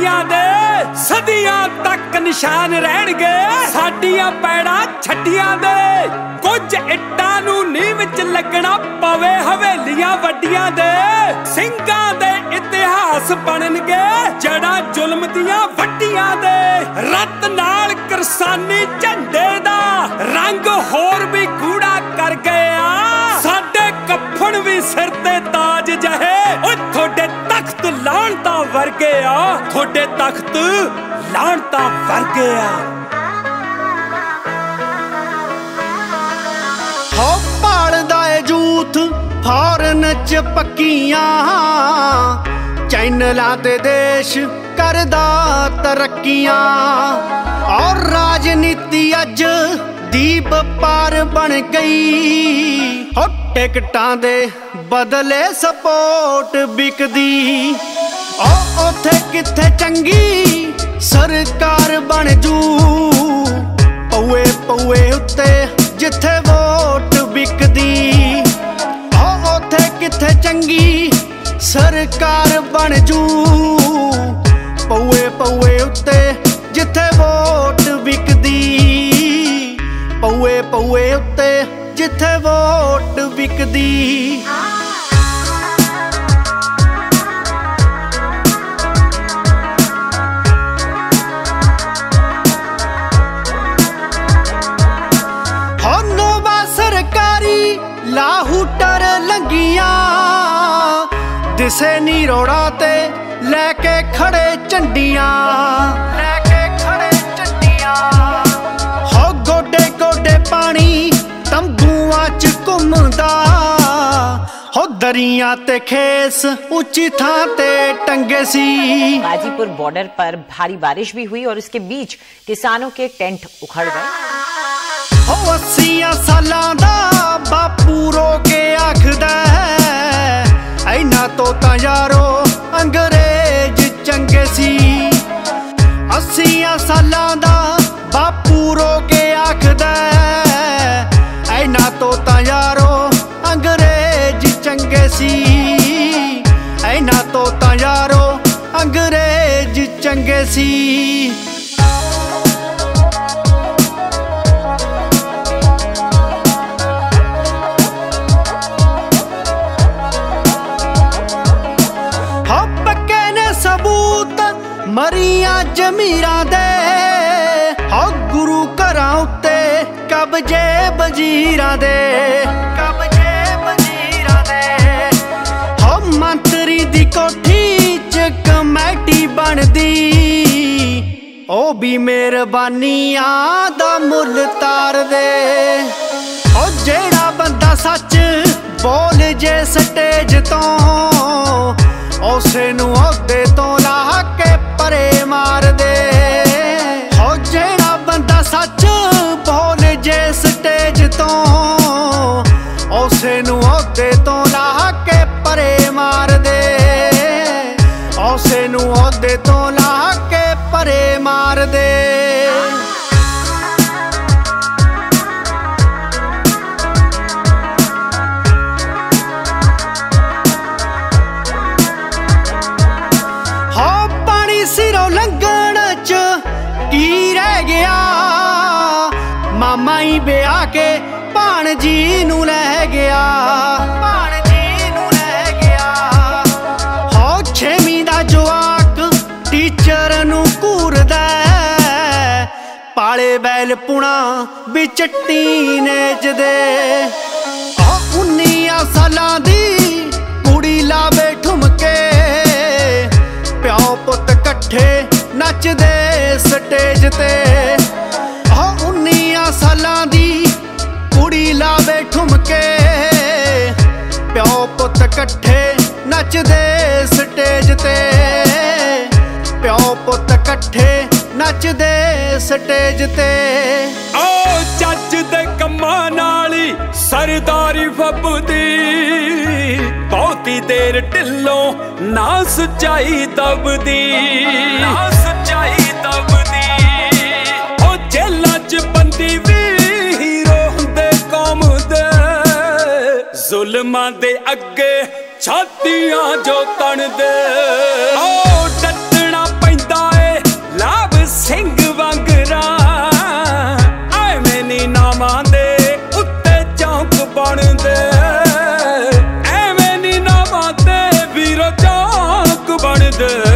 ਵੱਡੀਆਂ ਦੇ ਸਦੀਆਂ ਤੱਕ ਨਿਸ਼ਾਨ ਰਹਿਣਗੇ ਸਾਡੀਆਂ ਪੈੜਾਂ ਛੱਡੀਆਂ ਦੇ। ਕੁਝ ਇੱਟਾਂ ਨੂੰ ਨੀਂਹ ਵਿੱਚ ਲੱਗਣਾ ਪਵੇ ਹਵੇਲੀਆਂ ਵੱਡੀਆਂ ਦੇ। ਸਿੰਘਾਂ ਦੇ ਇਤਿਹਾਸ ਬਣਨਗੇ ਜੜ੍ਹਾਂ ਜ਼ੁਲਮ ਦੀਆਂ ਵੱਡੀਆਂ ਦੇ। ਰੱਤ ਨਾਲ ਕਿਰਸਾਨੀ ਝੰਡੇ ਦਾ ਰੰਗ ਹੋਰ ਵੀ ਗੂੜਾ ਕਰ ਗਿਆ ਸਾਡੇ ਕੱਫਣ ਵੀ ਸਿਰ ਤੇ ਤਾਜ ਜਹੇ। ਓਏ ਤੁਹਾਡੇ ਤਖਤ ਲਾਹਣਤਾਂ ਵਰਗੇ ਆ ਤੁਹਾਡੇ ਤਖਤ ਲਾਹਣਤਾਂ ਵਰਗੇ ਆ। ਹੋ ਭਾਲਦਾ ਏ ਜੂਥ ਫੌਰਨ ਚ ਪੱਕੀਆਂ ਚੈਨਲਾਂ ਤੇ ਦੇਸ਼ ਕਰਦਾ ਤਰੱਕੀਆਂ। ਔਰ ਰਾਜਨੀਤੀ ਅੱਜ ਦੀ ਵਪਾਰ ਬਣ ਗਈ ਹੋ ਟਿਕਟਾਂ ਦੇ ਬਦਲੇ ਸਪੋਰਟ ਵਿਕਦੀ। ਉਹ ਉੱਥੇ ਕਿੱਥੇ ਚੰਗੀ ਸਰਕਾਰ ਬਣ ਜੂ ਪਊਏ ਪਊਏ ਉੱਤੇ ਜਿੱਥੇ ਵੋਟ ਵਿਕਦੀ। ਉਹ ਉੱਥੇ ਕਿੱਥੇ ਚੰਗੀ ਸਰਕਾਰ ਬਣ ਜੂ ਪਊਏ ਪਊਏ ਉੱਤੇ ਜਿੱਥੇ ਵੋਟ ਵਿਕਦੀ। ਪਊਏ ਪਊਏ ਉੱਤੇ ਜਿੱਥੇ ਵੋਟ ਵਿਕਦੀ। ਨੋਵਾ ਸਰਕਾਰੀ ਲਾਹੂਟਰ ਲੰਗੀਆਂ ਦਿਸੇ ਨੀ ਰੋੜਾ ਤੇ ਲੈ ਕੇ ਖੜੇ ਝੰਡੀਆਂ। ਲੈ ਕੇ ਖੜੇ ਝੰਡੀਆਂ ਹੋ ਗੋਡੇ ਗੋਡੇ ਪਾਣੀ ਤੰਬੂਆਂ ਚ ਘੁੰਮਦਾ हो दरिया ते खेस ऊंची थां ते टंगे सी। गाजीपुर बॉर्डर पर भारी बारिश भी हुई और इसके बीच किसानों के टेंट उखड़ गए। हो 80 सालां दा बापू रो के आखदा ऐना तो तां यारो अंग्रेज चंगे सी। 80 सालां दा बापू रो के आखदा ऐना तो तां यारो अंग्रेज चंगे सी। ऐना तो तां यारो अंग्रेज चंगे सी। हो पक्के ने सबूत मरिया जमीरां दे हो गुरु घरां उत्ते कब्जे वजीरां दे। मंत्री दी कोठी च कमेटी बनदी ओ भी मेहरबानियां दा मुल तार दे। ओ जेड़ा बंदा सच बोल जे स्टेज तो उसे नू ओहदे तो लाह के परे मार दे। ओ जेड़ा बंदा सच बोल जे स्टेज तो उसे नू ओहदे तो लाह के परे मार दे। उसे नू ओहदे तो लाह के परे मार दे। हो पानी सिरों लंघण च की रह गया मामा ही ब्याह के भाणजी नू लै गया। पाले बैल पुणा बिच टीनेज दे 19 सालां दी कुड़ी लावे ठुमके प्यो पुत कट्ठे नचदे स्टेज ते। 19 सालां दी कुड़ी लावे ठुमके प्यो पुत कट्ठे नचदे स्टेज ते। प्यो पुत कट्ठे नचदे स्टेज ते। ओ जज दे कम्मां नाली सरदारी फबदी बहुती देर ढिलों ना सच्चाई दबदी। ना सच्चाई दबदी ओ जेलां च बंदी भी हीरो हुंदे कौम दे जुल्मां दे अगे छातियां जो तन दे। ओ डटना पैंदा ਦੇ